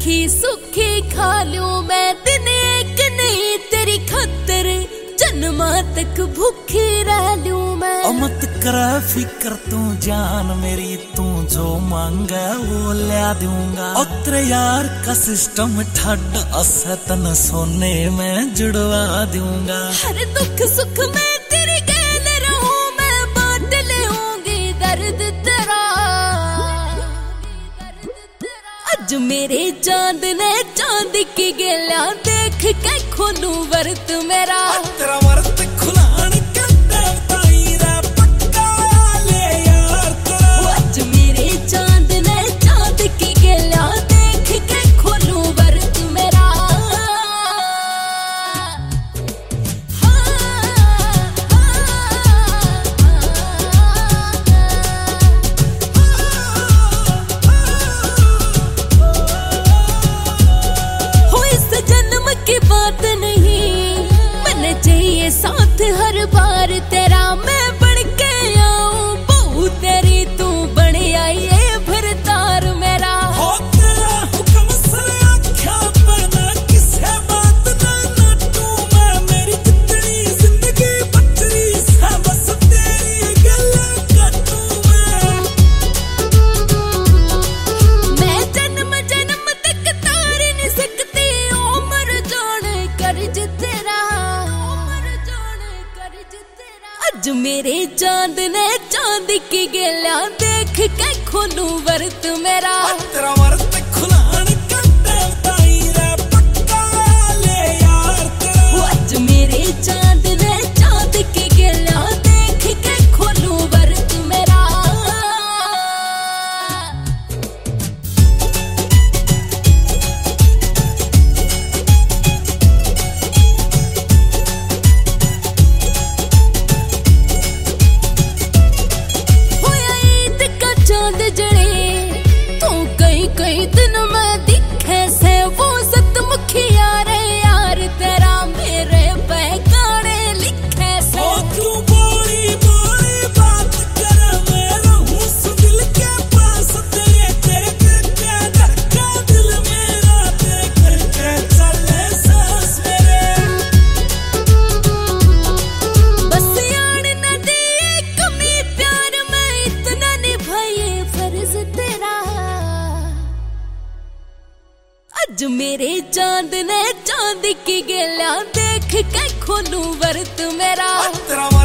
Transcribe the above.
रूखी सुखी खा लूं मैं दिन एक नहीं तेरी खातिर जन्मा तक भूखी रह लूं मैं। मत कर फिक्र तू जान मेरी, तू जो मांगे वो ला दूंगा। तेरे यार का सिस्टम ठड असतन सोने में जुड़वा दूंगा। हर दुख सुख में तेरे गैल रहूं मैं, बांट लूंगी दर्द तेरा। आज मेरे चांद ने चांद की गेला देख के खोलू वर्त मेरा। तेरा वर्त खुलान के देवताई रे पक्का ले यार तेरा। आज मेरे चांद ने चांद की गेला देख के खोलू वर्त मेरा। हो इस जन्म की बात नहीं, मन चाहिए साथ हर बार तेरा। मैं बन के आऊं बहू तेरी, तू बन आई है भरतार मेरा। हो तेरा हुक्म से आँखा बना किसे बात ना नटू मैं। मेरी जितनी जिंदगी बचरी है बस तेरी गल्ला कटू मैं जन्म जन्म तक तार नहीं सकती उम्र जाने कर्ज तेरा। आज मेरे चांद ने चांद की गेला देख के खोलू वर्त मेरा। तेरा वर्त खुलान के देवताई रे पक्का ले यार तेरा। आज मेरे चांद ने चांद की गेला देख के खोलू वर्त मेरा। होया ईद का चांद जड़े तू कई कई दिन में दिखे से, वो सतमुखी यार यार तेरा मेरे पैगाने लिखे से। ओ तू बोली बोली बात कर मैं रहूं दिल के पास तेरे। तेरे करके धड़का दिल मेरा, तेरे करके चले सांस मेरे। बस यार न दिए कमी प्यार में, इतना निभाइए फर्ज तेरा। आज मेरे चांद ने चांद की गेला देख के खोलू वर्त मेरा। तेरा